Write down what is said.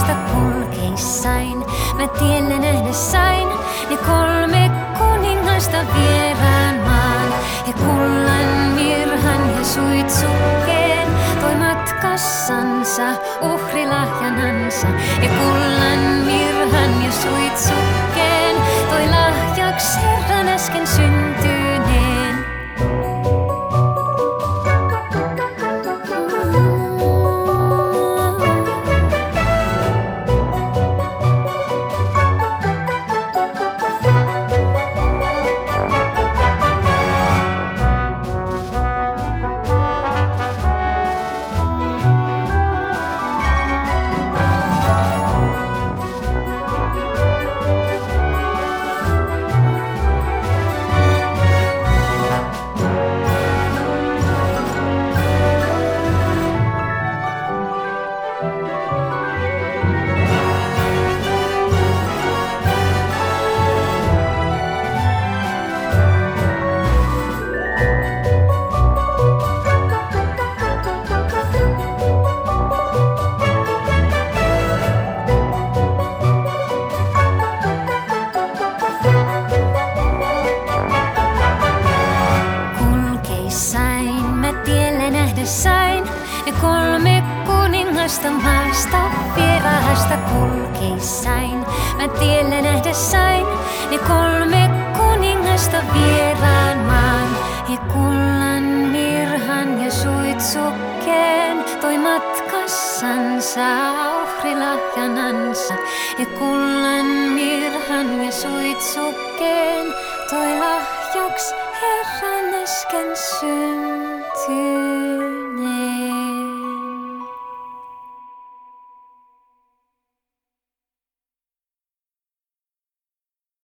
vasta kulkeissain. Mä tiellä nähdä sain ne 3 kuningasta vieraan maan. Ja kullan, mirhan ja suitsukkeen toi matkassansa uhrilahjanansa. Ja kullan, mirhan ja suitsukkeen toi lahjaks Herran äsken syntyneen. Sain ne 3 kuningasta maasta vieraasta kulkeissain. Mä tiellä nähdä sain ne 3 kuningasta vieraan maan. Ja kullan, mirhan ja suitsukkeen toi matkassansa uhrilahjanansa. Ja kullan, mirhan ja suitsukkeen toi lahjaks Herran äsken syntyneen.